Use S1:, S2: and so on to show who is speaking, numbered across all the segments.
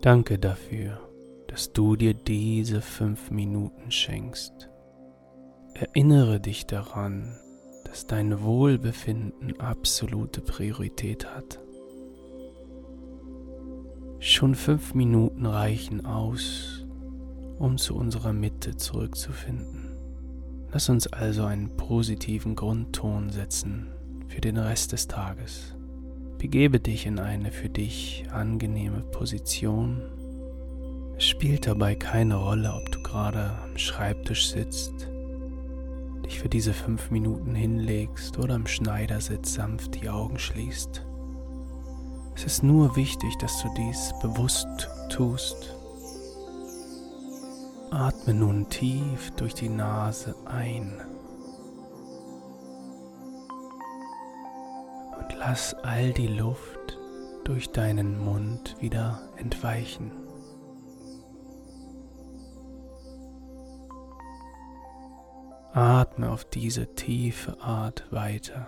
S1: Danke dafür, dass du dir diese 5 Minuten schenkst. Erinnere dich daran, dass dein Wohlbefinden absolute Priorität hat. Schon 5 Minuten reichen aus, um zu unserer Mitte zurückzufinden. Lass uns also einen positiven Grundton setzen für den Rest des Tages. Begebe dich in eine für dich angenehme Position. Es spielt dabei keine Rolle, ob du gerade am Schreibtisch sitzt, dich für diese 5 Minuten hinlegst oder im Schneidersitz sanft die Augen schließt. Es ist nur wichtig, dass du dies bewusst tust. Atme nun tief durch die Nase ein und lass all die Luft durch deinen Mund wieder entweichen. Atme auf diese tiefe Art weiter.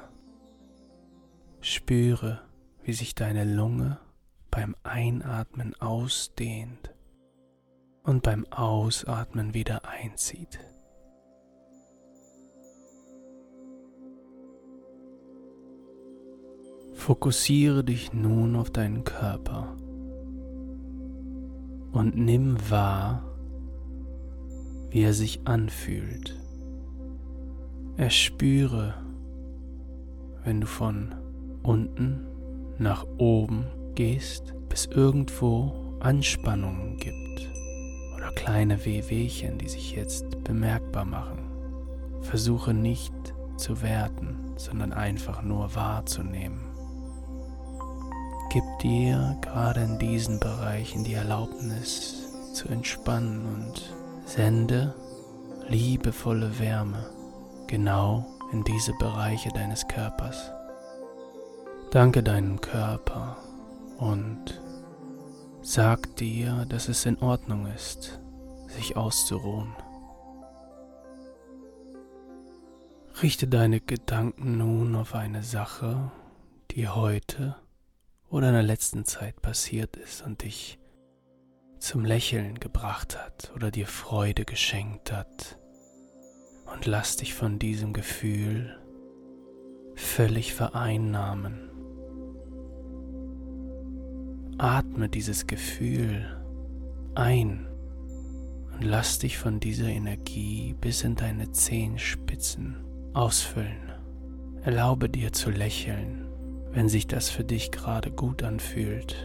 S1: Spüre, wie sich deine Lunge beim Einatmen ausdehnt und beim Ausatmen wieder einzieht. Fokussiere dich nun auf deinen Körper und nimm wahr, wie er sich anfühlt. Erspüre, wenn du von unten nach oben gehst, bis irgendwo Anspannungen gibt oder kleine Wehwehchen, die sich jetzt bemerkbar machen. Versuche nicht zu werten, sondern einfach nur wahrzunehmen. Gib dir gerade in diesen Bereichen die Erlaubnis zu entspannen und sende liebevolle Wärme genau in diese Bereiche deines Körpers. Danke deinem Körper und sag dir, dass es in Ordnung ist, sich auszuruhen. Richte deine Gedanken nun auf eine Sache, die heute oder in der letzten Zeit passiert ist und dich zum Lächeln gebracht hat oder dir Freude geschenkt hat. Und lass dich von diesem Gefühl völlig vereinnahmen. Atme dieses Gefühl ein und lass dich von dieser Energie bis in deine Zehenspitzen ausfüllen. Erlaube dir zu lächeln, wenn sich das für dich gerade gut anfühlt.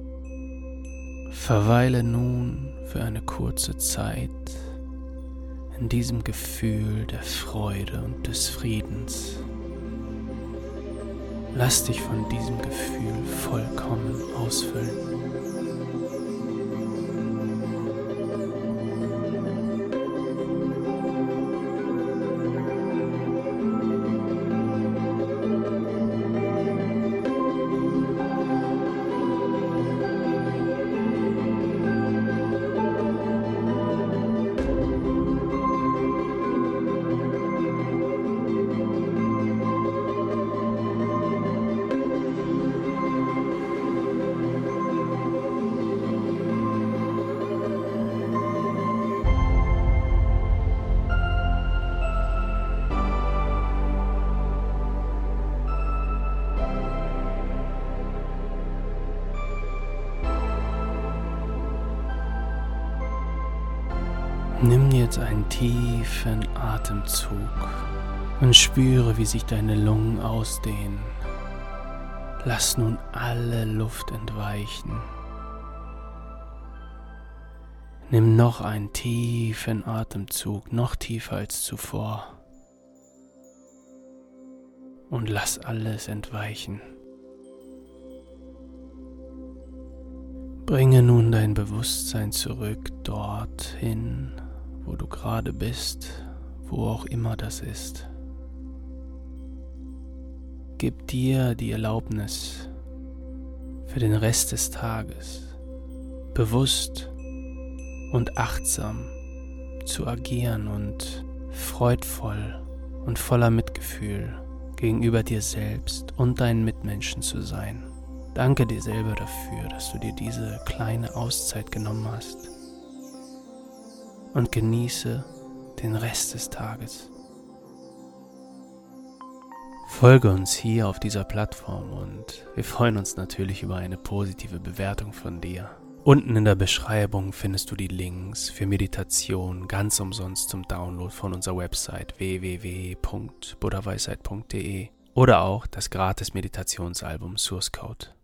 S1: Verweile nun für eine kurze Zeit in diesem Gefühl der Freude und des Friedens. Lass dich von diesem Gefühl vollkommen ausfüllen. Nimm jetzt einen tiefen Atemzug und spüre, wie sich deine Lungen ausdehnen. Lass nun alle Luft entweichen. Nimm noch einen tiefen Atemzug, noch tiefer als zuvor. Und lass alles entweichen. Bringe nun dein Bewusstsein zurück dorthin, wo du gerade bist, wo auch immer das ist. Gib dir die Erlaubnis, für den Rest des Tages bewusst und achtsam zu agieren und freudvoll und voller Mitgefühl gegenüber dir selbst und deinen Mitmenschen zu sein. Danke dir selber dafür, dass du dir diese kleine Auszeit genommen hast. Und genieße den Rest des Tages. Folge uns hier auf dieser Plattform und wir freuen uns natürlich über eine positive Bewertung von dir. Unten in der Beschreibung findest du die Links für Meditation ganz umsonst zum Download von unserer Website www.buddhaweisheit.de oder auch das gratis Meditationsalbum Source Code.